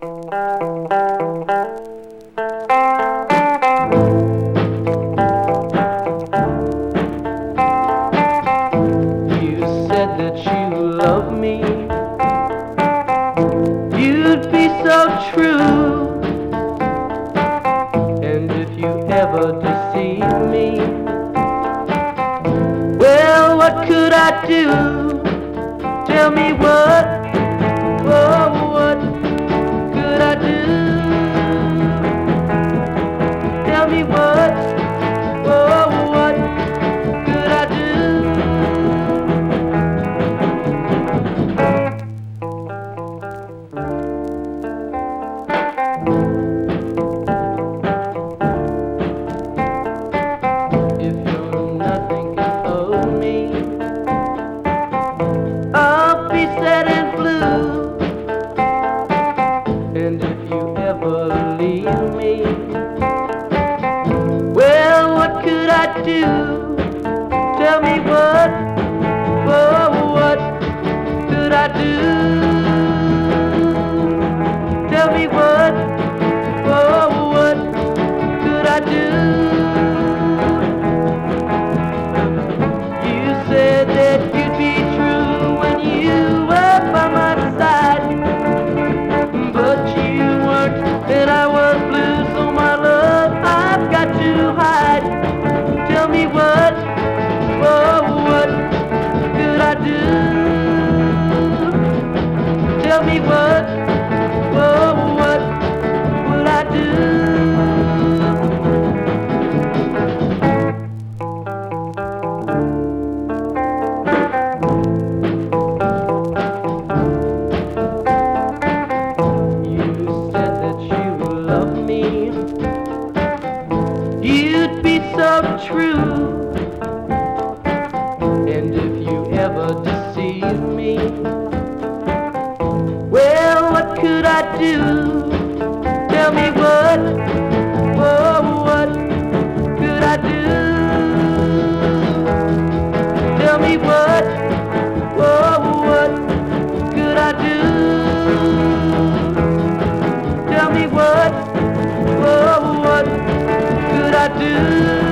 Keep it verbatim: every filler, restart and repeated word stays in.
You said that you love me, you'd be so true. And if you ever deceive me, well, what could I do? Tell me what, oh, what could I do? Tell me what, oh, what could I do? If you're nothing can hold me, I'll be sad and blue. And if you ever leave me, well, what could I do? Tell me what, oh, what could I do? Tell me what, oh, what could I do? You said that you'd be true when you were by my side, but you weren't, and I was blue, so my love I've got to hide. Tell me what, oh, what could I do? Tell me what, oh, what would I do? You said that you love me, you'd be so true. And if you ever deceive me, well, what could I do? Tell me what, oh, what could I do? Tell me what, oh, what could I do? Tell me what, oh, what could I do?